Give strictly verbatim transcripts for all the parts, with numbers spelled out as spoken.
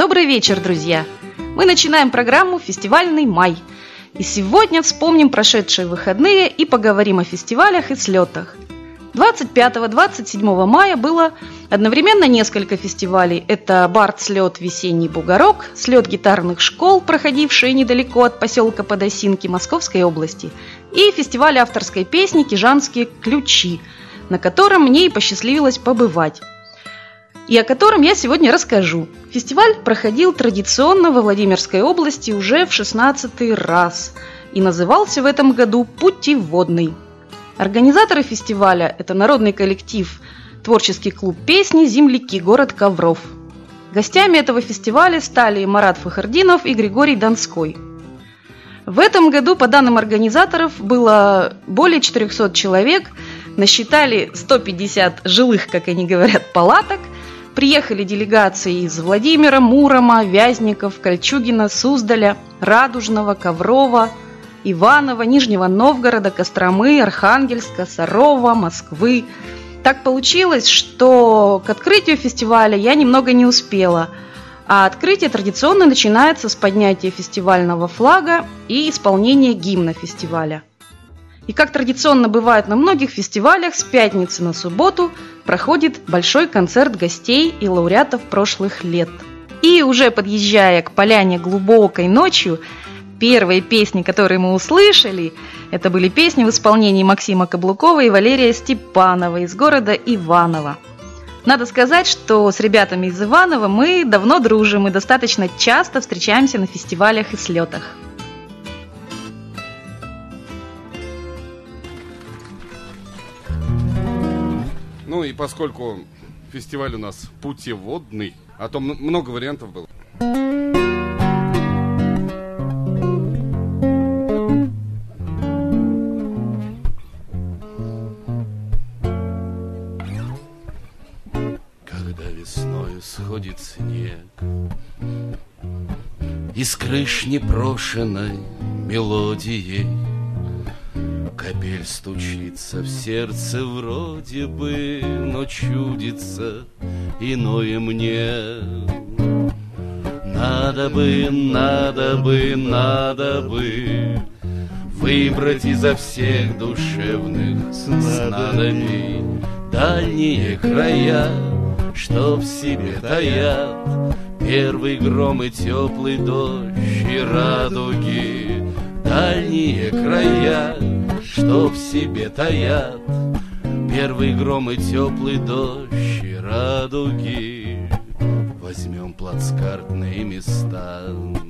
Добрый вечер, друзья! Мы начинаем программу «Фестивальный май». И сегодня вспомним прошедшие выходные и поговорим о фестивалях и слетах. двадцать пятого - двадцать седьмого мая было одновременно несколько фестивалей. Это Бард-слет «Весенний бугорок», слет гитарных школ, проходившие недалеко от поселка Подосинки Московской области, и фестиваль авторской песни «Кижанские ключи», на котором мне и посчастливилось побывать, и о котором я сегодня расскажу. Фестиваль проходил традиционно во Владимирской области уже в шестнадцатый раз и назывался в этом году «Путеводный». Организаторы фестиваля – это народный коллектив «Творческий клуб песни «Земляки», город Ковров». Гостями этого фестиваля стали Марат Фахрдинов и Григорий Донской. В этом году, по данным организаторов, было более четырехсот человек, насчитали сто пятьдесят жилых, как они говорят, палаток. Приехали делегации из Владимира, Мурома, Вязников, Кольчугина, Суздаля, Радужного, Коврова, Иваново, Нижнего Новгорода, Костромы, Архангельска, Сарова, Москвы. Так получилось, что к открытию фестиваля я немного не успела, а открытие традиционно начинается с поднятия фестивального флага и исполнения гимна фестиваля. И как традиционно бывает на многих фестивалях, с пятницы на субботу проходит большой концерт гостей и лауреатов прошлых лет. И уже подъезжая к поляне глубокой ночью, первые песни, которые мы услышали, это были песни в исполнении Максима Каблукова и Валерия Степанова из города Иваново. Надо сказать, что с ребятами из Иванова мы давно дружим и достаточно часто встречаемся на фестивалях и слетах. Ну и поскольку фестиваль у нас путеводный, а то много вариантов было. Когда весною сходит снег, из крыш непрошенной мелодией капель стучится в сердце вроде бы, но чудится иное мне. Надо бы, надо бы, надо бы выбрать изо всех душевных снадобий дальние края, что в себе таят первый гром и теплый дождь и радуги. Дальние края, что в себе таят первый гром и теплый дождь и радуги. Возьмем плацкартные места,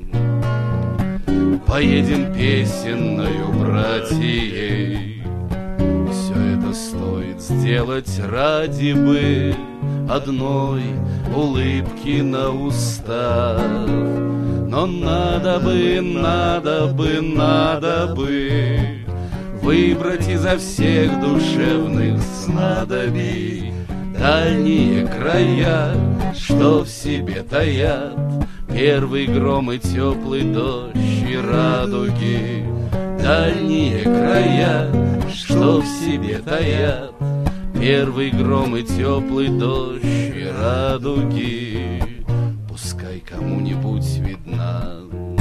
поедем песенною братьей. Все это стоит сделать ради бы одной улыбки на устах. Но надо бы, надо бы, надо бы выбрать изо всех душевных снадобий дальние края, что в себе таят первый гром и теплый дождь и радуги. Дальние края, что в себе таят первый гром и теплый дождь и радуги. Пускай кому-нибудь видна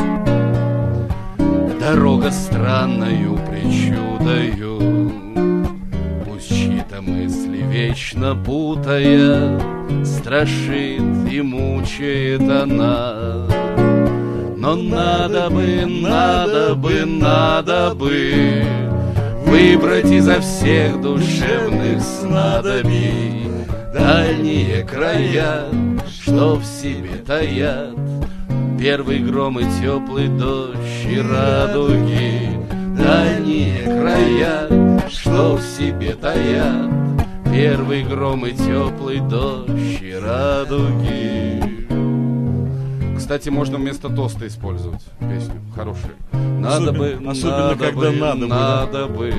дорога странною причудою, пусть чьи-то мысли вечно путая страшит и мучает она. Но надо бы, надо бы, надо бы выбрать изо всех душевных снадобий дальние края, что в себе таят первый гром и теплый дождь и радуги. Дальние края, что в себе таят первый гром и теплый дождь и радуги. Кстати, можно вместо тоста использовать песню. Хорошая. Надо Особенно, бы, особенно надо когда бы, надо бы, надо бы.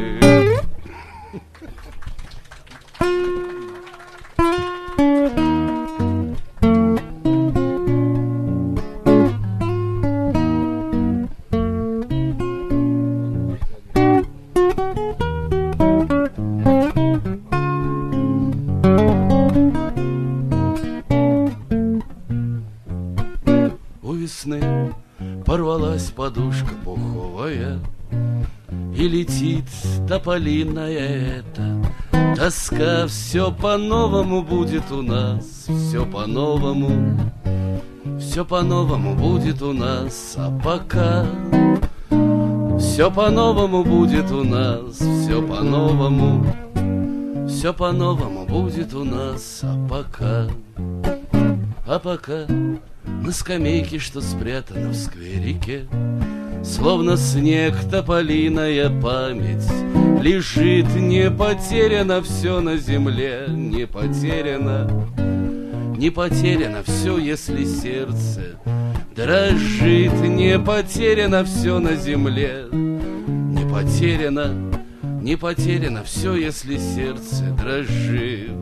весны порвалась подушка пуховая, и летит тополиная эта тоска. Все по-новому будет у нас, все по-новому, все по-новому будет у нас. А пока все по-новому будет у нас, все по-новому, все по-новому будет у нас. А пока, а пока на скамейке, что спрятана в скверике, словно снег тополиная память лежит. Не потеряно все на земле, не потеряно, не потеряно все, если сердце дрожит. Не потеряно все на земле, не потеряно, не потеряно все, если сердце дрожит.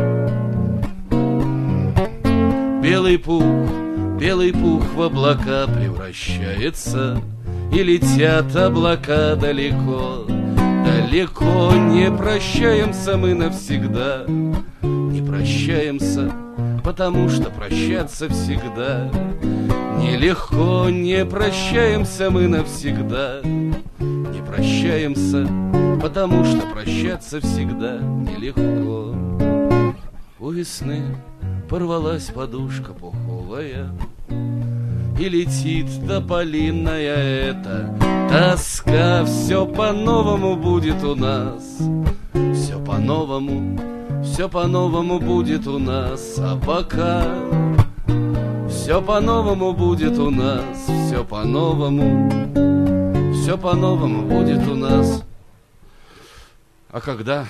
Белый пух, белый пух в облака превращается, и летят облака далеко, далеко. Не прощаемся мы навсегда, не прощаемся, потому что прощаться всегда нелегко. Не прощаемся мы навсегда, не прощаемся, потому что прощаться всегда нелегко. У весны порвалась подушка пуховая, и летит тополиная эта тоска. Все по-новому будет у нас, все по-новому, все по-новому будет у нас. А пока все по-новому будет у нас, все по-новому, все по-новому будет у нас. А когда?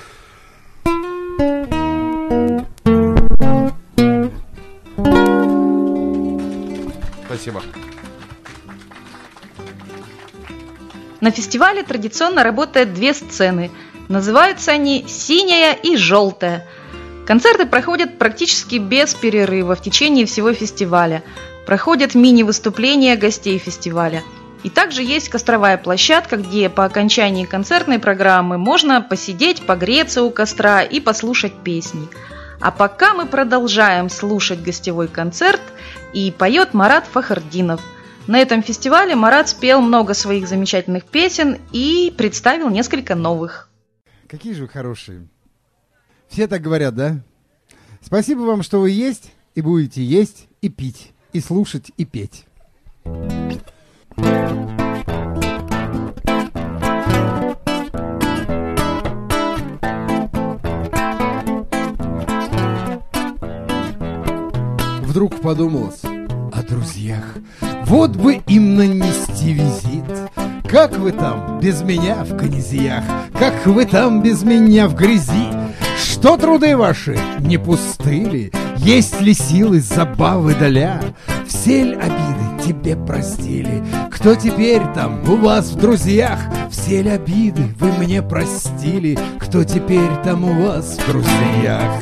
Спасибо. На фестивале традиционно работают две сцены. Называются они «Синяя» и «Желтая». Концерты проходят практически без перерыва в течение всего фестиваля. Проходят мини-выступления гостей фестиваля. И также есть костровая площадка, где по окончании концертной программы можно посидеть, погреться у костра и послушать песни. А пока мы продолжаем слушать гостевой концерт, и поет Марат Фахрдинов. На этом фестивале Марат спел много своих замечательных песен и представил несколько новых. Какие же вы хорошие. Все так говорят, да? Спасибо вам, что вы есть, и будете есть, и пить, и слушать, и петь. Вдруг подумалось о друзьях. Вот бы им нанести визит. Как вы там без меня в князьях? Как вы там без меня в грязи? Что труды ваши не пустыли? Есть ли силы забавы доля? Все ль обиды тебе простили? Кто теперь там у вас в друзьях? Все ль обиды вы мне простили? Кто теперь там у вас в друзьях?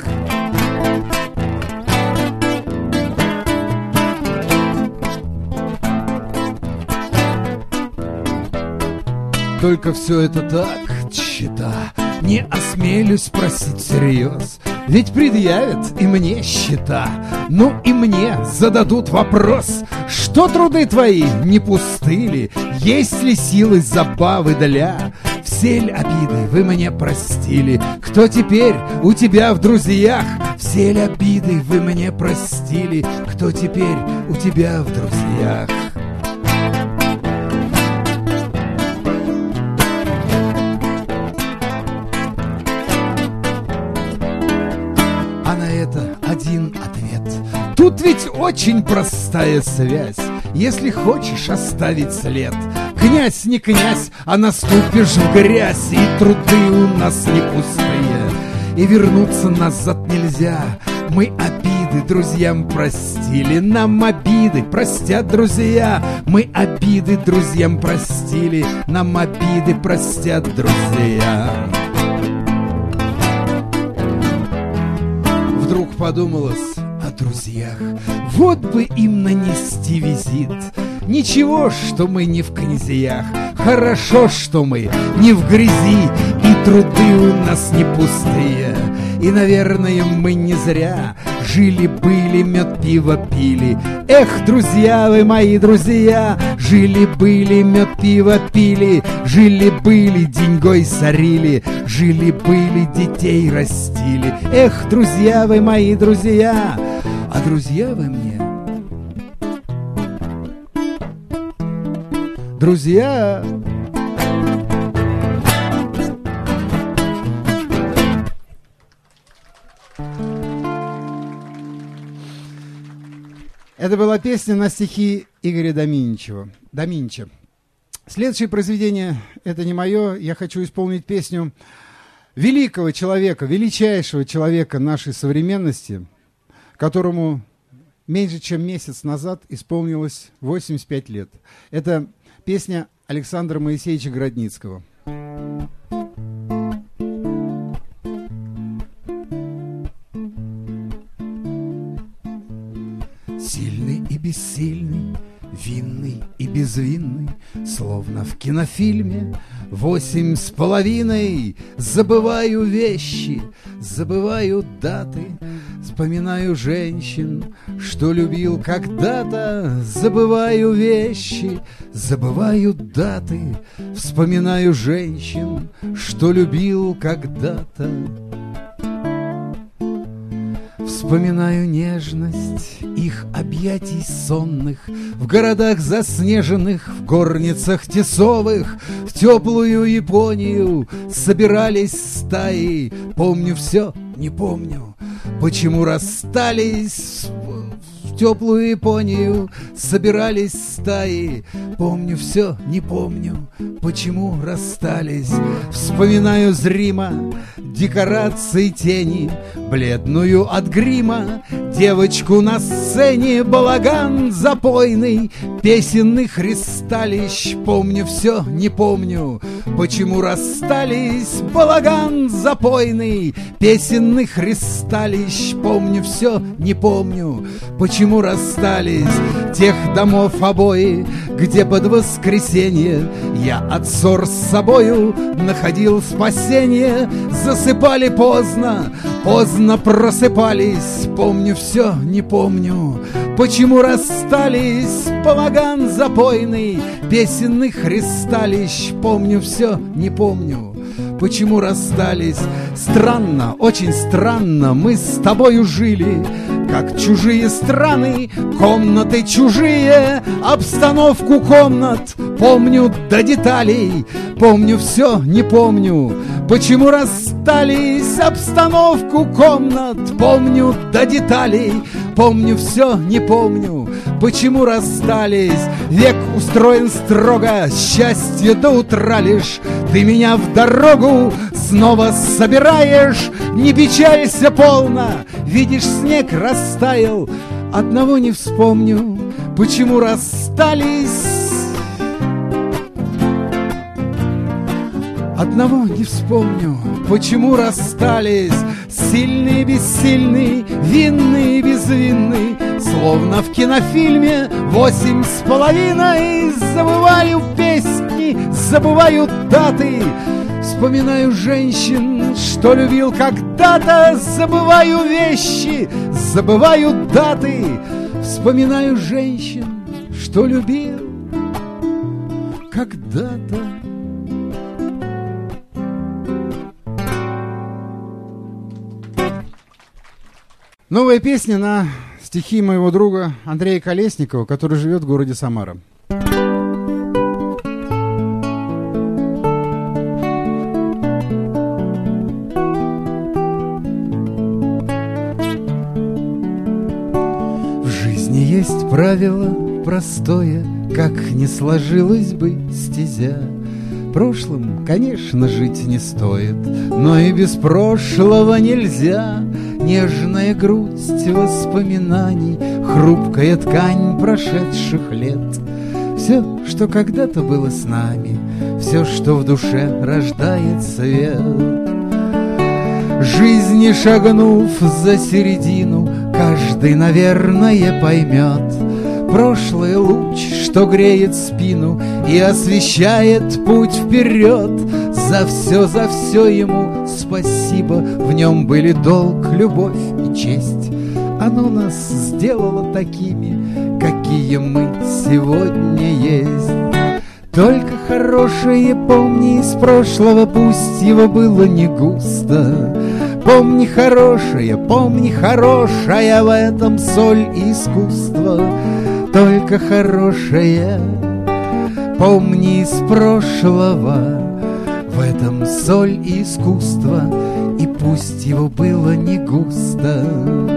Только все это так, тщета. Не осмелюсь спросить всерьез, ведь предъявят и мне счета. Ну и мне зададут вопрос: что труды твои не пустыли? Есть ли силы забавы для? Все ль обиды вы мне простили? Кто теперь у тебя в друзьях? Все ль обиды вы мне простили? Кто теперь у тебя в друзьях? Один ответ. Тут ведь очень простая связь. Если хочешь оставить след, князь не князь, а наступишь в грязь. И труды у нас не пустые, и вернуться назад нельзя. Мы обиды друзьям простили, нам обиды простят друзья. Мы обиды друзьям простили, нам обиды простят друзья. Вдруг подумалось о друзьях. Вот бы им нанести визит. Ничего, что мы не в князьях. Хорошо, что мы не в грязи, и труды у нас не пустые. И, наверное, мы не зря жили-были, мед, пиво пили. Эх, друзья вы мои, друзья, жили-были, мед, пиво пили. Жили-были, деньгой сорили, жили-были, детей растили. Эх, друзья вы мои, друзья, а друзья вы мне. Друзья. Это была песня на стихи Игоря Доминичева. Доминича. Следующее произведение, это не мое, я хочу исполнить песню великого человека, величайшего человека нашей современности, которому меньше чем месяц назад исполнилось восемьдесят пять лет. Это песня Александра Моисеевича Городницкого. Сильный и бессильный, винный и безвинный, словно в кинофильме восемь с половиной. Забываю вещи, забываю даты, вспоминаю женщин, что любил когда-то. Забываю вещи, забываю даты, вспоминаю женщин, что любил когда-то. Вспоминаю нежность их объятий сонных в городах заснеженных, в горницах тесовых. В теплую Японию собирались стаи. Помню все, не помню, почему расстались. В теплую Японию собирались стаи. Помню все, не помню, почему расстались. Вспоминаю зримо декорации тени, бледную от грима девочку на сцене, балаган запойный песенных ристалищ. Помню все, не помню, почему расстались. Балаган запойный песенных ристалищ. Помню все, не помню, почему расстались. Тех домов обои, где под воскресенье я от ссор с собою находил спасение. Засыпали поздно, поздно просыпались. Помню все, не помню, почему расстались. Балаган запойный песенных ристалищ. Помню все, не помню, почему расстались. Странно, очень странно, мы с тобою жили, как чужие страны, комнаты чужие, обстановку комнат помню до деталей. Помню все, не помню, почему расстались. Обстановку комнат помню до деталей. Помню все, не помню, почему расстались. Век устроен строго, счастье до утра лишь. Ты меня в дорогу снова собираешь. Не печалься полно, видишь, снег растаял. Одного не вспомню, почему расстались. Одного не вспомню, почему расстались. Сильный, бессильный, винный, безвинный, словно в кинофильме восемь с половиной. Забываю песни, забываю даты, вспоминаю женщин, что любил когда-то. Забываю вещи, забываю даты, вспоминаю женщин, что любил когда-то. Новая песня на стихи моего друга Андрея Колесникова, который живет в городе Самара. В жизни есть правило простое, как не сложилась бы стезя. Прошлым, конечно, жить не стоит, но и без прошлого нельзя. Нежная грусть воспоминаний, хрупкая ткань прошедших лет. Все, что когда-то было с нами, все, что в душе рождает свет. Жизни шагнув за середину, каждый, наверное, поймет. Прошлый луч, что греет спину и освещает путь вперед. За все, за все ему спасибо, в нем были долг, любовь и честь. оно нас сделало такими, какие мы сегодня есть. Только хорошее помни из прошлого, пусть его было не густо. Помни хорошее, помни хорошее, в этом соль искусства. Только хорошее помни из прошлого, в этом соль искусства, и пусть его было не густо.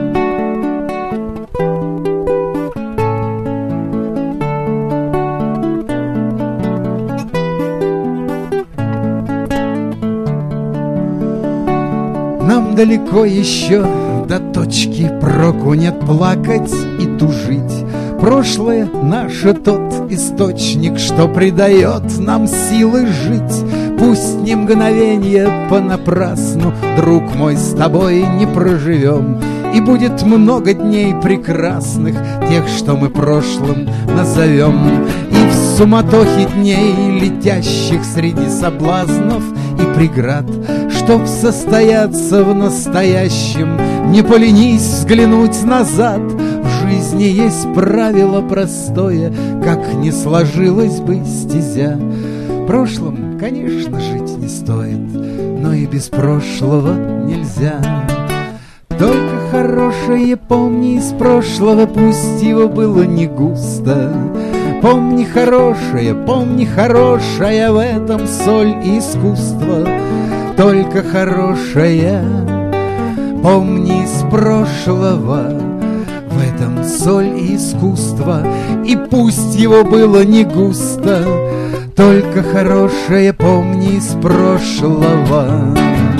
Нам далеко еще до точки, проку нет плакать и тужить. Прошлое наше тот источник, что придает нам силы жить. Пусть ни мгновенье понапрасну, друг мой, с тобой не проживем. И будет много дней прекрасных, тех, что мы прошлым назовем. И в суматохе дней, летящих среди соблазнов и преград, чтоб состояться в настоящем, не поленись взглянуть назад. В жизни есть правило простое, как не сложилась бы стезя. Прошлым, конечно, жить не стоит, но и без прошлого нельзя. Только хорошее помни из прошлого, пусть его было не густо. Помни хорошее, помни хорошее, в этом соль искусства. Только хорошее помни из прошлого, в этом соль искусства, и пусть его было не густо. Только хорошее помни из прошлого.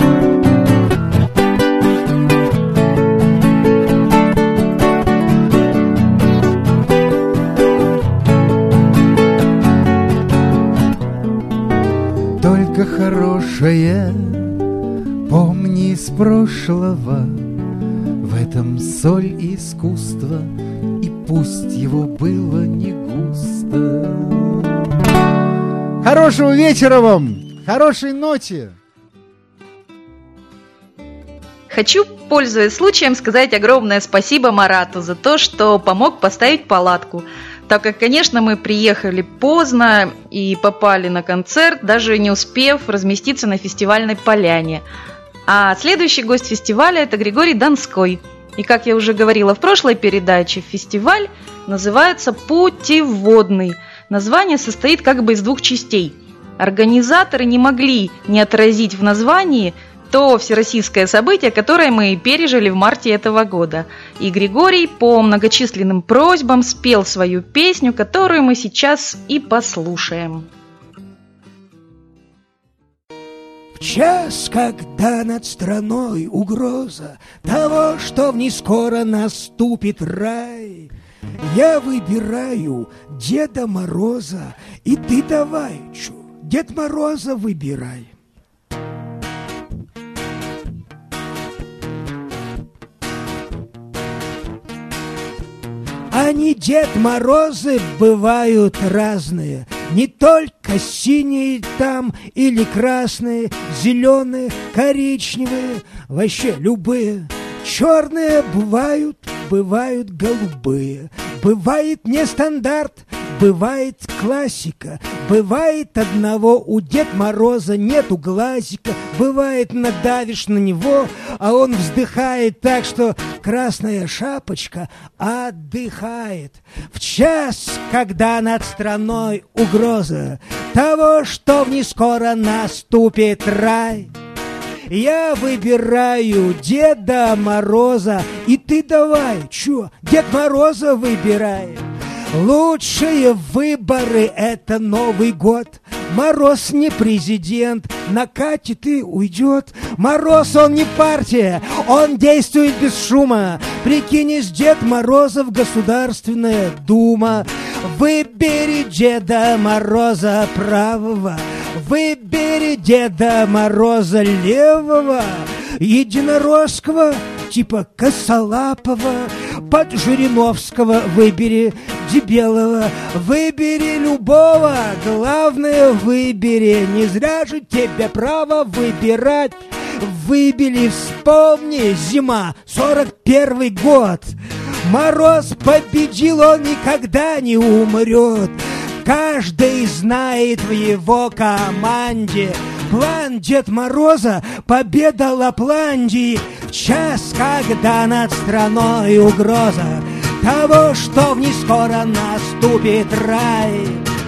Только хорошее помни из прошлого, в этом соль искусства, и пусть его было не густо. Хорошего вечера вам! Хорошей ночи! Хочу, пользуясь случаем, сказать огромное спасибо Марату за то, что помог поставить палатку. Так как, конечно, мы приехали поздно и попали на концерт, даже не успев разместиться на фестивальной поляне. А следующий гость фестиваля – это Григорий Донской. И, как я уже говорила в прошлой передаче, фестиваль называется «Путеводный». Название состоит как бы из двух частей. Организаторы не могли не отразить в названии то всероссийское событие, которое мы пережили в марте этого года. И Григорий по многочисленным просьбам спел свою песню, которую мы сейчас и послушаем. В час, когда над страной угроза того, что в ней скоро наступит рай, я выбираю Деда Мороза, и ты давай, чё, Дед Мороза выбирай. Они, Дед Морозы, бывают разные, не только синие там или красные, зеленые, коричневые, вообще любые. Черные бывают, бывают голубые, бывает нестандарт, бывает классика, бывает одного у Деда Мороза нету глазика, бывает надавишь на него, а он вздыхает так, что красная шапочка отдыхает. В час, когда над страной угроза того, что в ней скоро наступит рай, я выбираю Деда Мороза, и ты давай, чё, Дед Мороза выбирай. Лучшие выборы — это Новый год. Мороз не президент, накатит и уйдет. Мороз, он не партия, он действует без шума. Прикинешь, Дед Морозов, Государственная Дума. Выбери Деда Мороза правого, выбери Деда Мороза левого, единоросского, типа Косолапова, под Жириновского выбери Дебелого, выбери любого, главное выбери, не зря же тебе право выбирать. выбили, вспомни, зима, сорок первый год. Мороз победил, он никогда не умрет. Каждый знает в его команде план Дед Мороза, победа Лапландии. В час, когда над страной угроза того, что в ней скоро наступит рай.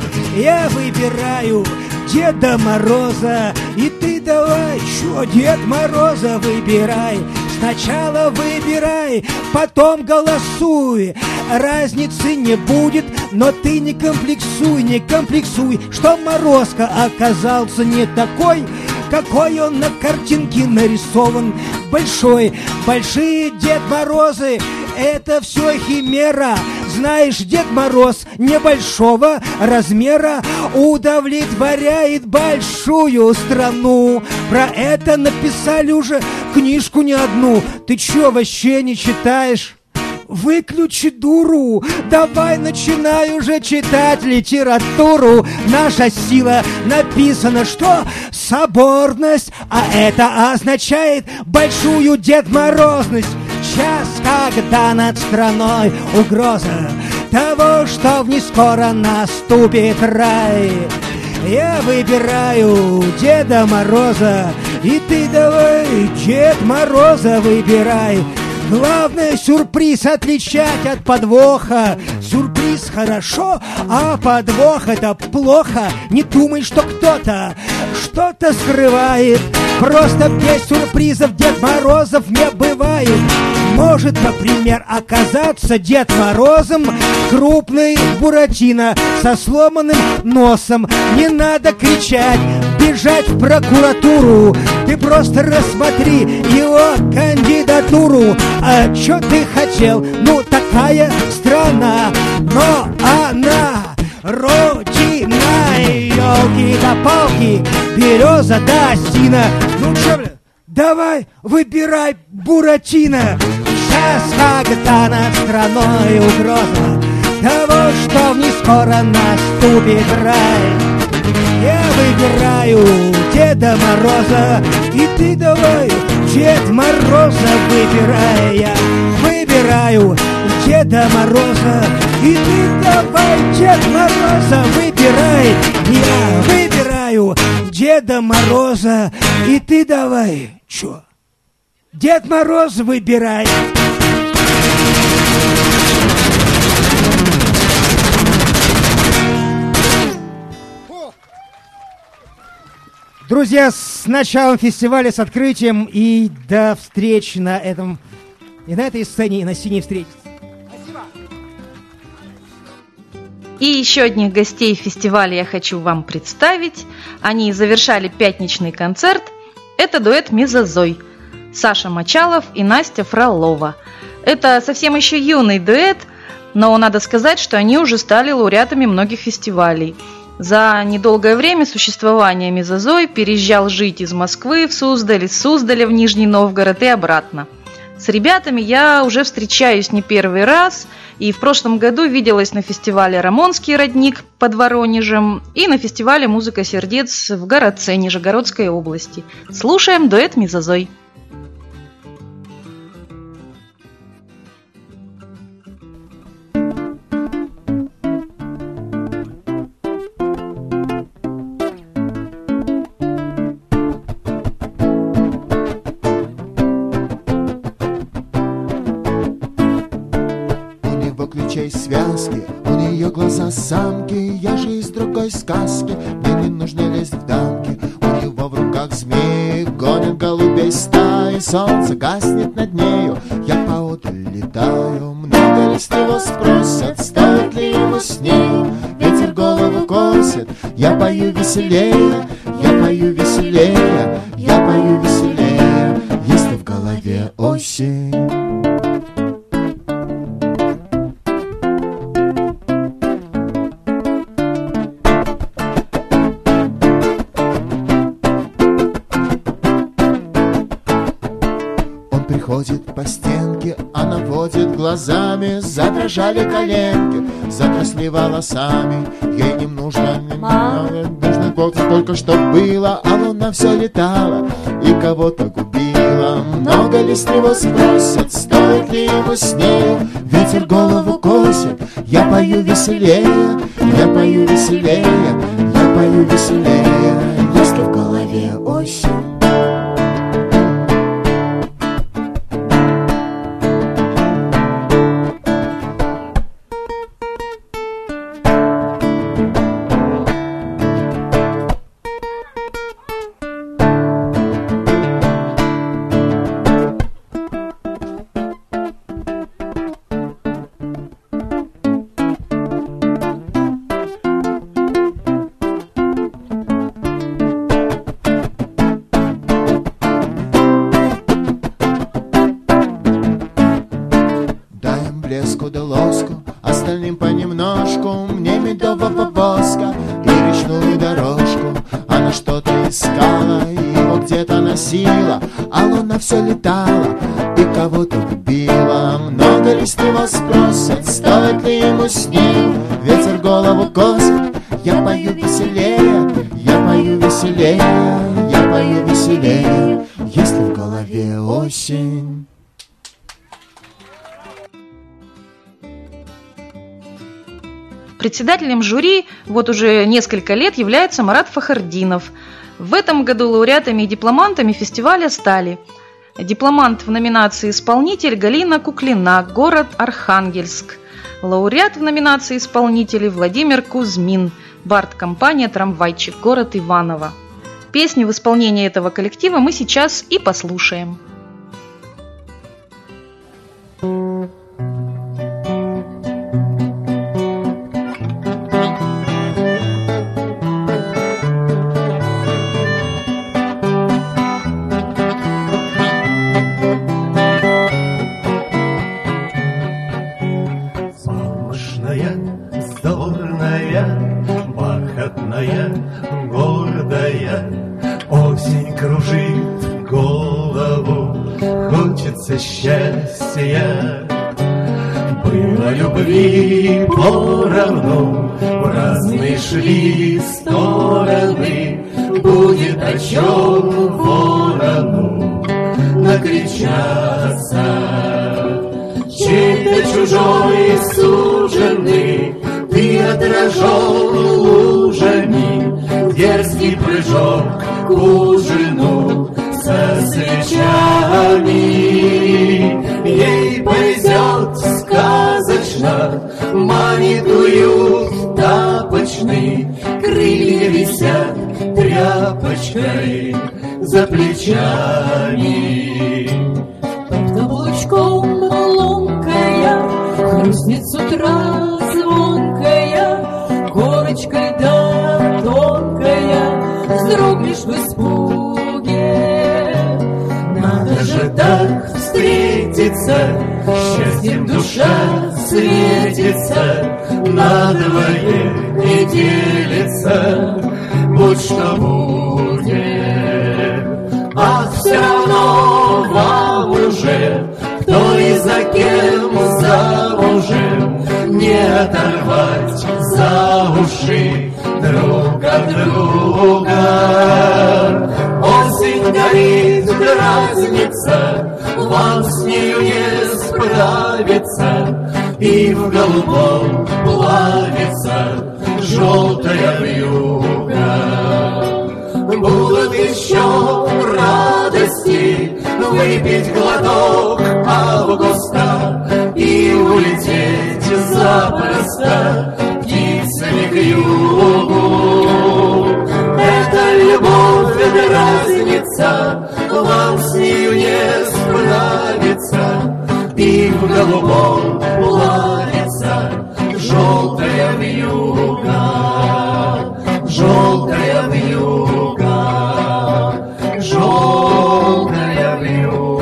Я выбираю Деда Мороза, и ты давай, чё, Дед Мороза выбирай. Сначала выбирай, потом голосуй. Разницы не будет, но ты не комплексуй, не комплексуй, что Морозко оказался не такой, какой он на картинке нарисован. Большой, большие Дед Морозы — это все химера. Знаешь, Дед Мороз небольшого размера удовлетворяет большую страну. Про это написали уже книжку не одну. Ты чё, вообще не читаешь? Выключи дуру, давай начинай уже читать литературу. Наша сила написано, что соборность, а это означает большую Дед Морозность. Час, когда над страной угроза того, что в ней скоро наступит рай. Я выбираю Деда Мороза, и ты давай Дед Мороза выбирай. Главное сюрприз отличать от подвоха. Сюрприз хорошо, а подвох это плохо. Не думай, что кто-то что-то скрывает. Просто без сюрпризов Дед Морозов не бывает. Может, например, оказаться Дед Морозом крупный Буратино со сломанным носом. Не надо кричать, бежать в прокуратуру. Ты просто рассмотри его кандидатуру. А чё ты хотел? Ну, такая страна, но она родина. Ёлки да палки, береза да осина. Ну чё, бля, давай, выбирай Буратино. Сейчас, когда над страной угроза того, что в ней скоро наступит рай. Я выбираю Деда Мороза, и ты давай Дед Мороза выбирай. Я выбираю Деда Мороза, и ты давай Дед Мороза выбирай. Я выбираю Деда Мороза, и ты давай, чё, Дед Мороз выбирай. Друзья, с началом фестиваля, с открытием, и до встречи на этом, и на этой сцене, и на синей встрече. Спасибо. И еще одних гостей фестиваля я хочу вам представить. Они завершали пятничный концерт. Это дуэт «Мезозой». Саша Мочалов и Настя Фролова. Это совсем еще юный дуэт, но надо сказать, что они уже стали лауреатами многих фестивалей. За недолгое время существования «Мезозой» переезжал жить из Москвы в Суздаль, из Суздаля в Нижний Новгород и обратно. С ребятами я уже встречаюсь не первый раз, и в прошлом году виделась на фестивале «Рамонский родник» под Воронежем и на фестивале «Музыка сердец» в Городце Нижегородской области. Слушаем дуэт «Мезозой». Связки, у нее глаза самки, я же из другой сказки, мне не нужно лезть в дамки. У него в руках змеи, гонят голубей стаи, солнце гаснет над нею, я поодаль летаю. Много ли с него спросят, стоит ли ему с нею, ветер голову косит, я пою веселее, я пою веселее, я пою веселее, если в голове осень. Ходит по стенке, она водит глазами, задрожали коленки, затросли волосами, ей не нужно, не надо, нужно сколько, сколько что было, а луна все летала и кого-то губила. Много ли с него спросят, стоит ли ему с нею? Ветер голову косит, я пою веселее, я пою веселее, я пою веселее, если в голове осень. Блеску да лоску, остальным понемножку, мне медового воска и речную дорожку. Она что-то искала, его где-то носила, а луна все летала и кого-то губила. Много ли с него спросят, стоит ли ему с нею? Ветер голову косит, я пою веселее, я пою веселее, я пою веселее, если в голове осень. Председателем жюри вот уже несколько лет является Марат Фахардинов. В этом году лауреатами и дипломантами фестиваля стали дипломант в номинации «Исполнитель» Галина Куклина, город Архангельск. Лауреат в номинации «Исполнители» Владимир Кузьмин, бард-компания «Трамвайчик», город Иваново. Песню в исполнении этого коллектива мы сейчас и послушаем. Гордая, осень кружит голову, хочется счастья. Было любви поровну, в разные шли стороны, будет о чем ворону накричаться. Чей-то чужой суженый, ты отражен лужами, дерзкий прыжок к ужину со свечами. Ей повезет сказочно, манит уют тапочный, крылья висят тряпочкой за плечами. Под каблучком ломкая, хрустнет с утра звонкая, корочкой да тонкая, вздрогнешь в испуге. Надо же так встретиться, счастьем душа светится, надвое не делится, будь что будет. А все равно вам уже, кто и за кем замужем, не оторвать за уши друг от друга. Осень горит, дразнится, вам с нею не справиться, и в голубом плавится желтая вьюга. Будут еще радости, выпить глоток августа и улететь запросто птицами к югу. Это любовь дразнится, вам с нею не справиться, и в голубом плавится желтая вьюга, желтая вьюга, желтая вьюга.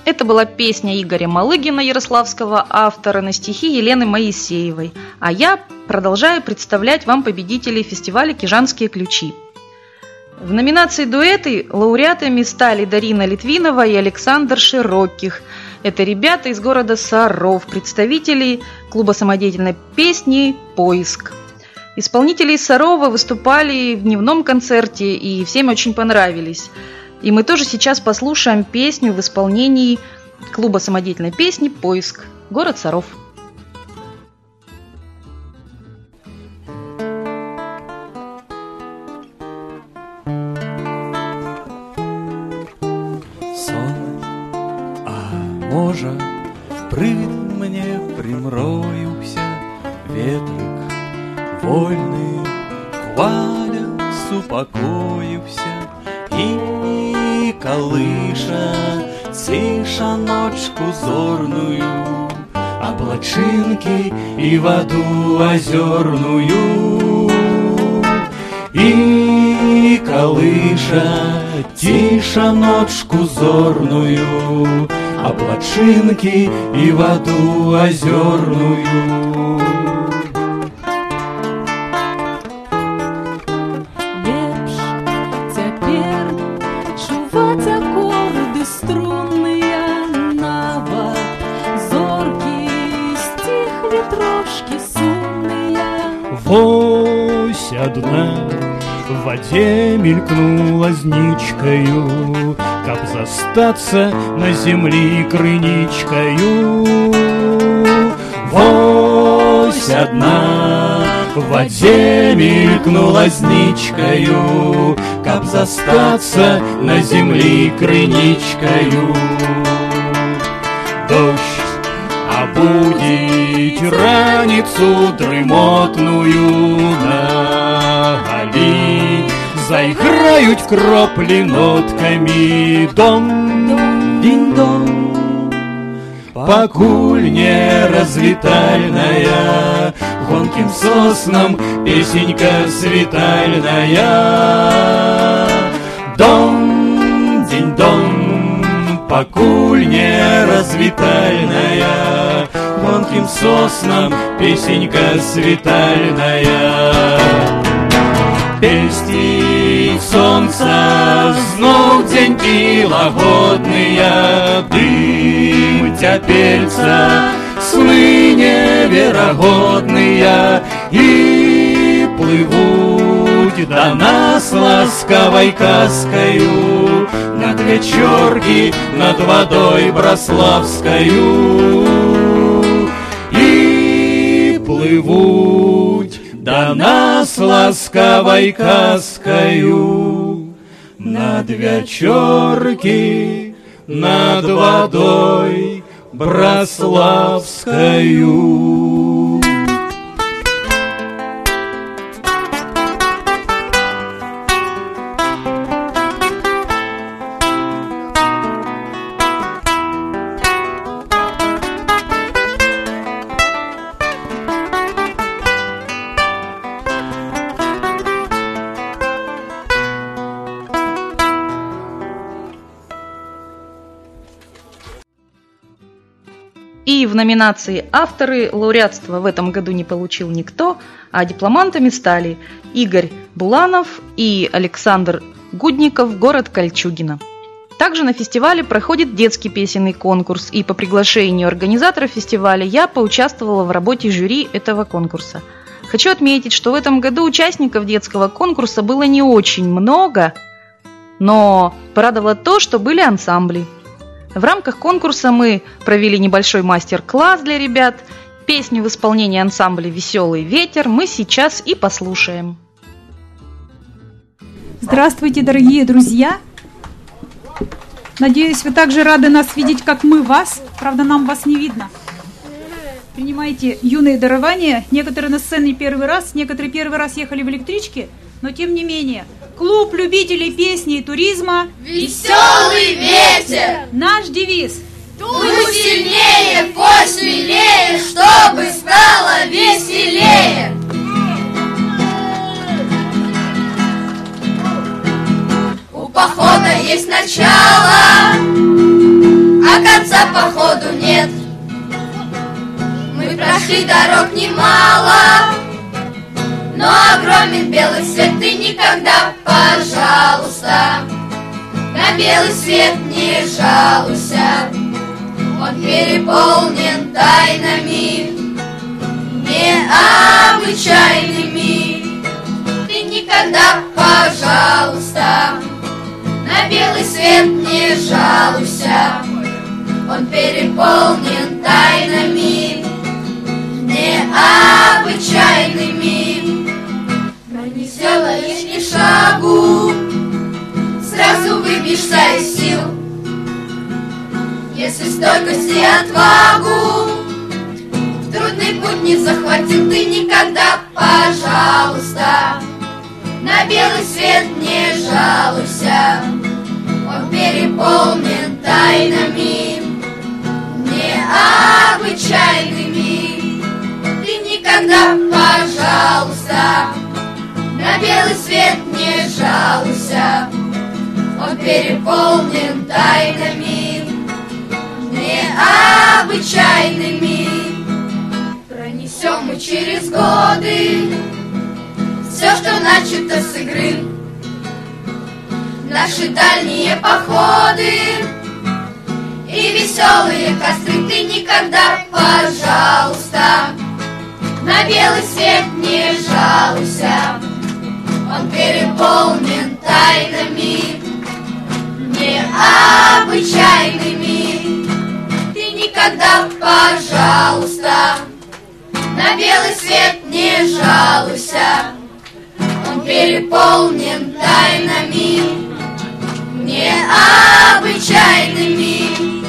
Это была песня Игоря Малыгина, ярославского автора, на стихи Елены Моисеевой. А я продолжаю представлять вам победителей фестиваля «Кижанские ключи». В номинации «Дуэты» лауреатами стали Дарина Литвинова и Александр Широких. Это ребята из города Саров, представители клуба самодеятельной песни «Поиск». Исполнители из Сарова выступали в дневном концерте, и всем очень понравились. И мы тоже сейчас послушаем песню в исполнении клуба самодеятельной песни «Поиск», город Саров. Сон, а може, привід мне примроюся, ветрик вольный, хваля, супокоюся, и колыша циша ночку зорную, облачинки и воду озерную. И колыша тиша ночку зорную, облачинки и воду озерную. Вось одна в воде мелькнула зничкою, каб застаться на земли крыничкою. Вось одна в воде мелькнула зничкою, каб застаться на земли крыничкою. Дождь обудить раницу дремотную на гали, заиграют в кропли нотками дом, динь-дон. Покуль не развитальная, гонким соснам песенька свитальная. Дом, динь-дон, покуль не развитальная, гонким соснам песенька свитальная. Песни солнца, знов деньки лагодные, дым тяпельца, сны неверогодные, и плывут до нас ласковой каскою над вечерки, над водой Брославскою. И плывут до нас ласковой каскою над вечерки, над водой Брославскою. И в номинации «Авторы» лауреатства в этом году не получил никто, а дипломантами стали Игорь Буланов и Александр Гудников, город Кольчугино. Также на фестивале проходит детский песенный конкурс, и по приглашению организаторов фестиваля я поучаствовала в работе жюри этого конкурса. Хочу отметить, что в этом году участников детского конкурса было не очень много, но порадовало то, что были ансамбли. В рамках конкурса мы провели небольшой мастер-класс для ребят. Песню в исполнении ансамбля «Веселый ветер» мы сейчас и послушаем. Здравствуйте, дорогие друзья! Надеюсь, вы так же рады нас видеть, как мы вас. Правда, нам вас не видно. Принимайте юные дарования. Некоторые на сцене первый раз, некоторые первый раз ехали в электричке. Но тем не менее, клуб любителей песни и туризма «Веселый ветер» наш девиз. Пусть сильнее, пусть смелее, чтобы стало веселее. У похода есть начало, а конца дорог немало, но огромен белый свет, ты никогда, пожалуйста, на белый свет не жалуйся. Он переполнен тайнами необычайными. Ты никогда, пожалуйста, на белый свет не жалуйся. Он переполнен тайнами необычайными. Но не сделаешь ни шагу, сразу выбьешься из сил. Если стойкость и отвагу в трудный путь не захватил, ты никогда, пожалуйста, на белый свет не жалуйся. Он переполнен тайнами необычайными. Ты никогда, пожалуйста, на белый свет не жалуйся. Он переполнен тайнами необычайными. Пронесем мы через годы все, что начато с игры. Наши дальние походы и веселые костры. Ты никогда, пожалуйста, на белый свет не жалуйся. Он переполнен тайнами необычайными. Ты никогда, пожалуйста, на белый свет не жалуйся. Он переполнен тайнами необычайными.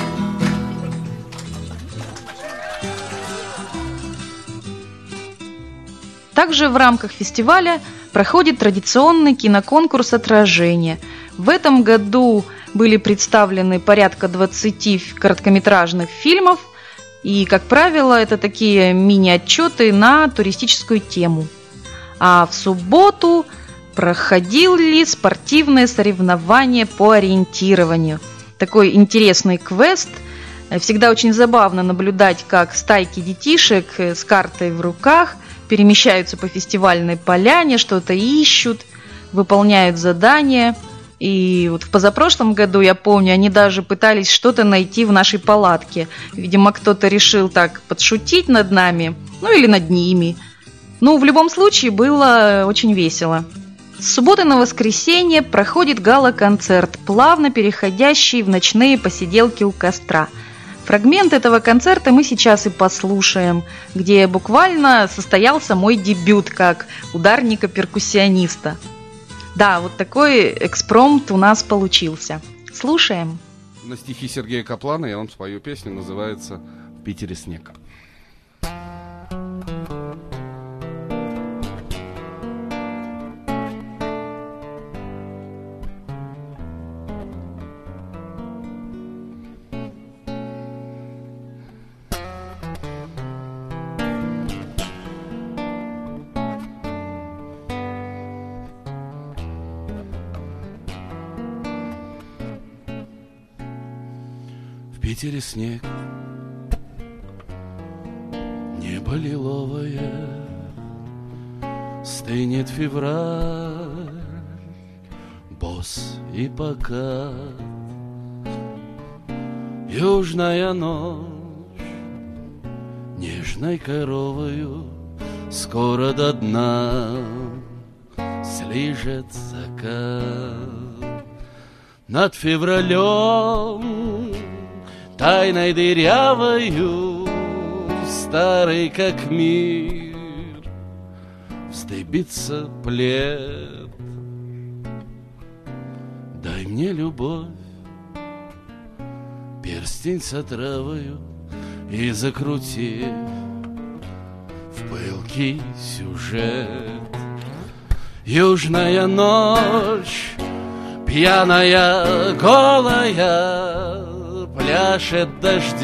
Также в рамках фестиваля проходит традиционный киноконкурс «Отражение». В этом году были представлены порядка двадцати короткометражных фильмов, и, как правило, это такие мини-отчеты на туристическую тему. А в субботу проходили спортивные соревнования по ориентированию. Такой интересный квест. Всегда очень забавно наблюдать, как стайки детишек с картой в руках перемещаются по фестивальной поляне, что-то ищут, выполняют задания. И вот в позапрошлом году, я помню, они даже пытались что-то найти в нашей палатке. Видимо, кто-то решил так подшутить над нами, ну или над ними. Ну, в любом случае, было очень весело. С субботы на воскресенье проходит гала-концерт, плавно переходящий в ночные посиделки у костра. Фрагмент этого концерта мы сейчас и послушаем, где буквально состоялся мой дебют как ударника-перкуссиониста. Да, вот такой экспромт у нас получился. Слушаем. На стихи Сергея Каплана я вам спою песню, называется «В Питере снег». В Питере снег, небо лиловое, стынет февраль, босс и покат. Южная ночь нежной коровою скоро до дна слижет закат. Над февралем тайной дырявою, старый как мир, вздыбится плед. Дай мне любовь, перстень с отравою, и закрути в пылкий сюжет. Южная ночь, пьяная, голая, пляшет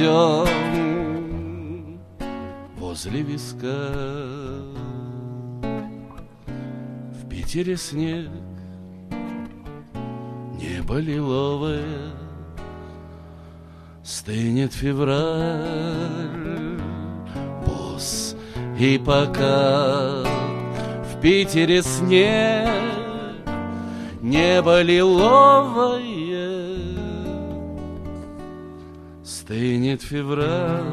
дождем возле виска. В Питере снег, небо лиловое, стынет февраль, босс И пока в Питере снег, небо лиловое, стынет февраль.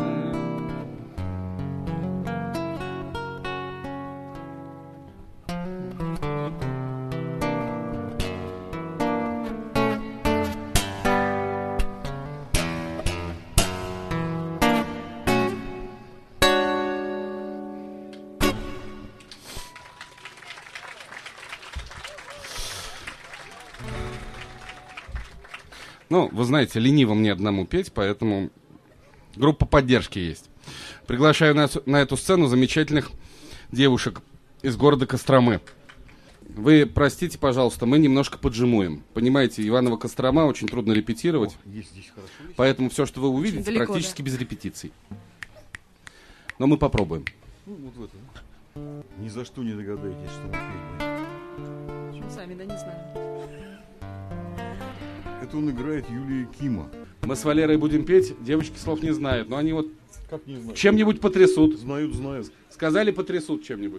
Ну, вы знаете, лениво мне одному петь, поэтому группа поддержки есть. Приглашаю на, на эту сцену замечательных девушек из города Костромы. Вы простите, пожалуйста, мы немножко поджимуем. Понимаете, Иваново Кострома очень трудно репетировать. О, есть здесь хорошо, есть. Поэтому все, что вы увидите, далеко, практически да? без репетиций. Но мы попробуем. Ну, вот в это. Ни за что не догадаетесь, что мы петь будем. Почему сами, да, не знаем. Это он играет Юлия Кима. Мы с Валерой будем петь, девочки слов не знают, но они вот как не знают? Чем-нибудь потрясут. Знают, знают. Сказали, потрясут чем-нибудь.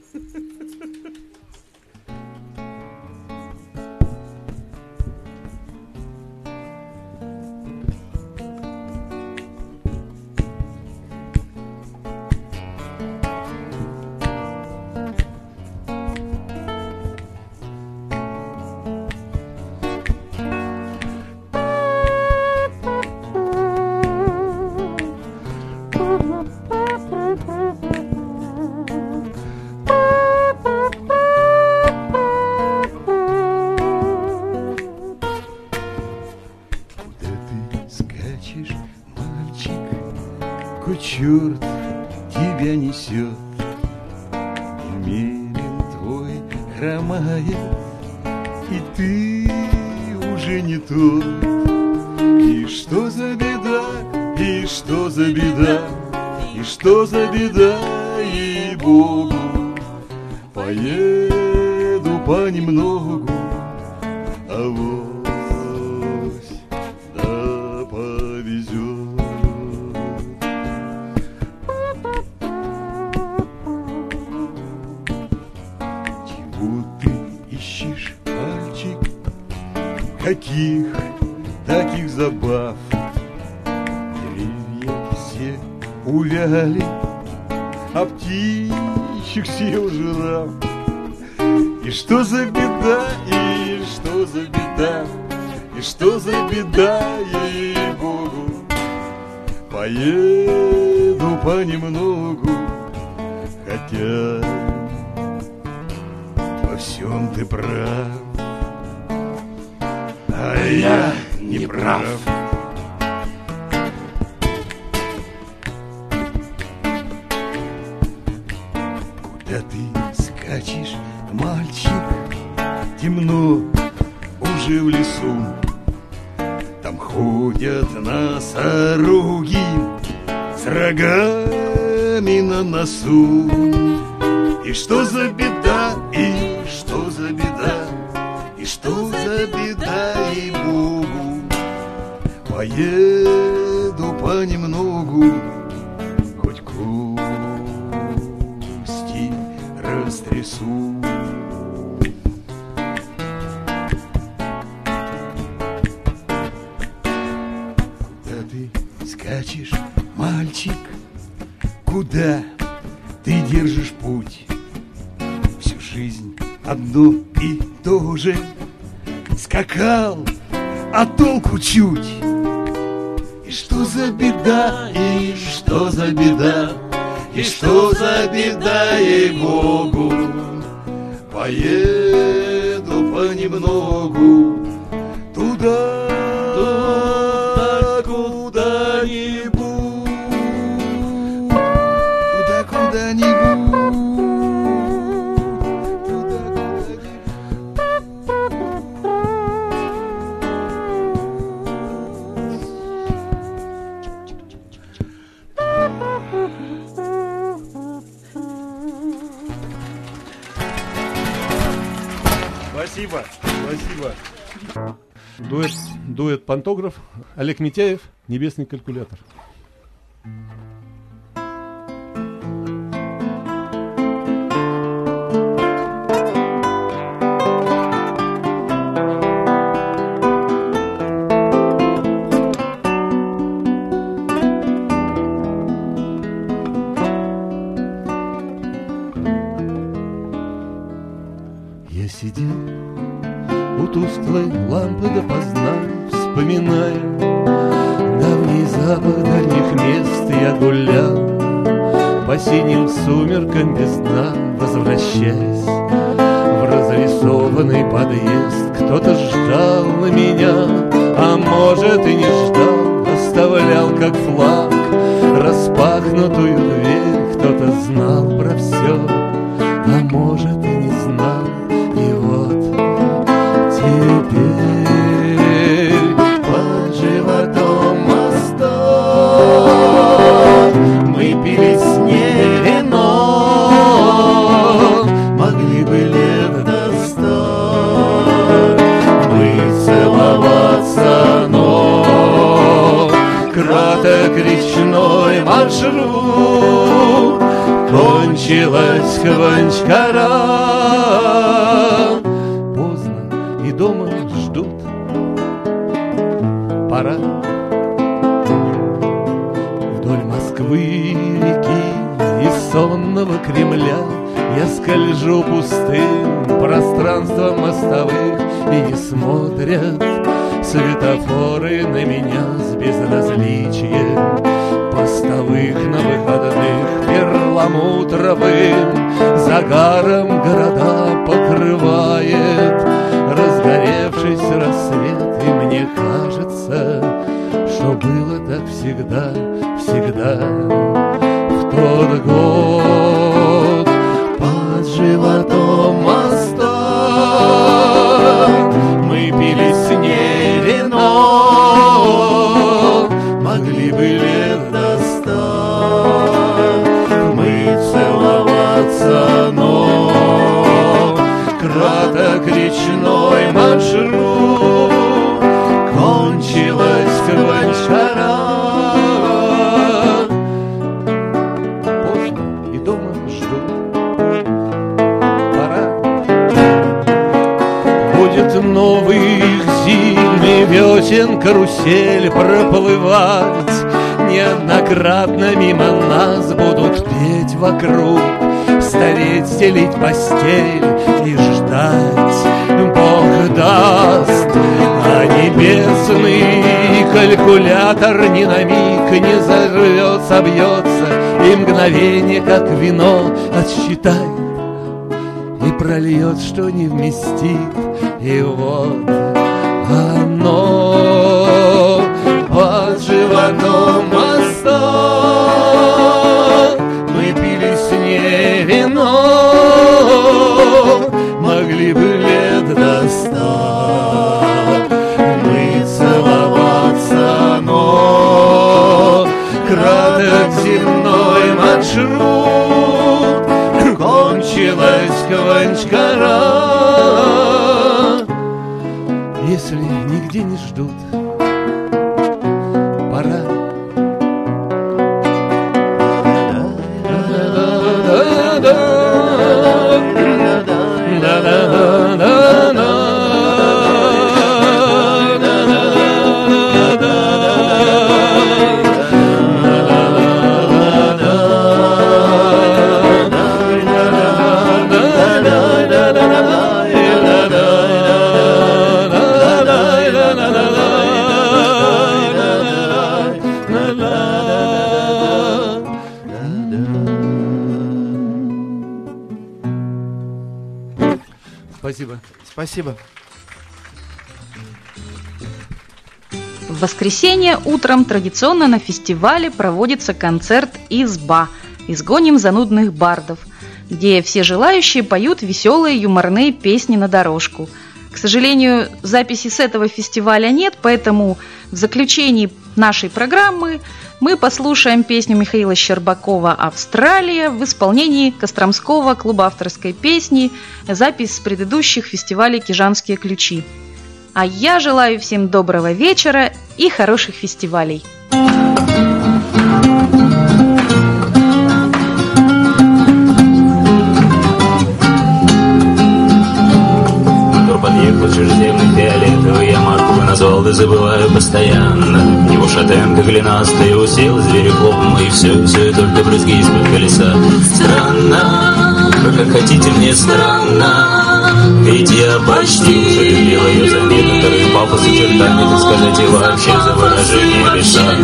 Черт тебя несет, и мерин твой хромает, и ты уже не тот. И что за беда, и что за беда, и что за беда, ей-богу. Поеду понемногу, а вось да повезет. Каких таких забав? Деревья все увяли, а птичек съел жираф. И что за беда, и что за беда, и что за беда, ей-богу. Поеду понемногу, хотя во всем ты прав. А я не прав. Куда ты скачешь, мальчик? Темно уже в лесу. Там ходят носороги с рогами на носу. И что за беда, и что за беда, и что за беда, ей-богу. Поеду понемногу, хоть кости растрясу. Куда ты скачешь, мальчик? Куда ты держишь путь? Всю жизнь одно и то же. Скакал, а толку чуть. И что за беда, и что за беда, и что за беда, ей-богу. Поеду понемногу туда, туда, куда-нибудь, туда, куда-нибудь. Спасибо, спасибо. Дуэт, дуэт «Пантограф», Олег Митяев, «Небесный калькулятор». тусклой лампы допоздна вспоминаю давний запах дальних мест. Я гулял по синим сумеркам без дна, возвращаясь в разрисованный подъезд. Кто-то ждал меня, а может и не ждал, оставлял как флаг распахнутую дверь. Кто-то знал про все, а может и не знал. И вот теперь под животом моста мы пили с ней вино. Могли бы лет до ста мы целоваться, но краток речной маршрут, кончилась Хванчкара. Поздно и дома ждут, пора. Вдоль Москвы реки и сонного Кремля я скольжу пустым пространством мостовых, и не смотрят светофоры на меня с безразличием постовых на выходных. Перламутровым загаром города покрывает разгоревшийся рассвет. И мне кажется, что было так всегда, всегда в тот год. Под животом моста мы пили с ней вино. Могли бы лет до ста мы целоваться, но краток речной маршрут, кончилась Хванчкара. Поздно и дома ждут, пора. Будет новых зим и весен карусель проплывать. Неоднократно мимо нас будут петь вокруг, стареть, стелить постель и ждать. Бог даст, а небесный калькулятор ни на миг не взорвется, бьется, и мгновение, как вино, отсчитает и прольет, что не вместит. И вот оно под животом моста мы пили с ней вино. Могли бы лет до ста мы целоваться, но краток земной маршрут, кончилась Хванчкара. Если нигде не ждут, пора. Спасибо. Спасибо. В воскресенье утром традиционно на фестивале проводится концерт «Изба» «Изгоним занудных бардов», где все желающие поют веселые юморные песни на дорожку. К сожалению, записи с этого фестиваля нет, поэтому в заключении нашей программы мы послушаем песню Михаила Щербакова «Австралия» в исполнении Костромского клуба авторской песни, запись с предыдущих фестивалей «Кижанские ключи». А я желаю всем доброго вечера и хороших фестивалей. Подъехал чужденный фиолетовый, я Марку назвал, да забываю постоянно. Его шатенка глинастая усела зверюком, и все, все только брызги из-под колеса. Странно, как хотите, мне странно. Ведь я почти уже любил ее за некоторые пафосы чертами, так сказать, и вообще за выражение лица.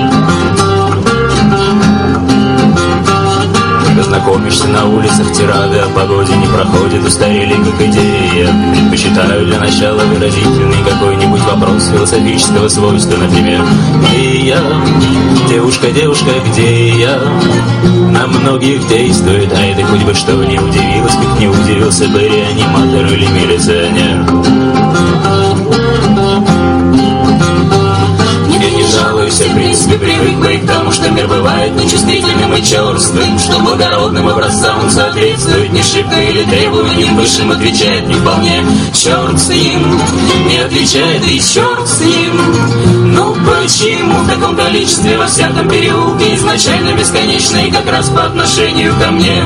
Знакомишься на улицах, тирады о погоде не проходят, устарели как идеи. Я предпочитаю для начала выразительный какой-нибудь вопрос философического свойства, например. Где я? Девушка, девушка, где я? На многих действует, а это хоть бы что не удивилась, как не удивился бы реаниматор или милиционер. Я не жалуюсь, я в принципе привык бы к тому, что мир бывает нечувствительным и черствым, что благородным образцам он соответствует не шибко или требованиям высшим отвечает не вполне. Черт с ним, не отвечает и черт с ним. Ну почему в таком количестве во всяком переулке изначально бесконечно и как раз по отношению ко мне?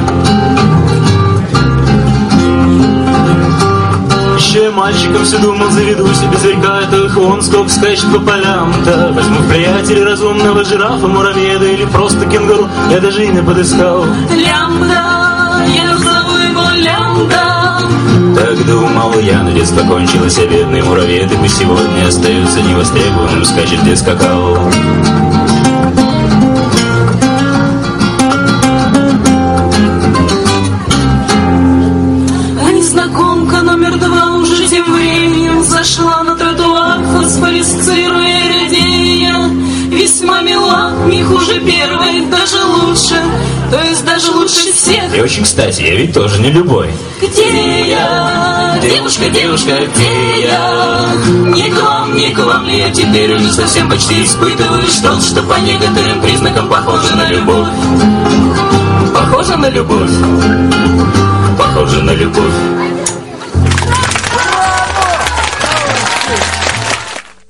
Еще я мальчиком все думал, заведу себе зверька, это их вон сколько скачет по полям-то. Возьму в приятеля разумного жирафа, муравьеда или просто кенгуру, я даже имя подыскал. Лямбда, я назову его Лямбда. Так думал я, но детство кончилось, а бедный муравьед и по сегодня остается невостребованным, скачет где скакал. Незнакомка номер два уже тем временем зашла на тротуар, фосфорисцируя редея. Весьма мила, не хуже первой, даже лучше, то есть даже лучше всех. И очень кстати, я ведь тоже не любой. Где я? Девушка, девушка, где я? Не к вам, не к вам ли я теперь уже совсем почти испытываю что-то, что по некоторым признакам похоже на любовь. Похоже на любовь. Похоже на любовь.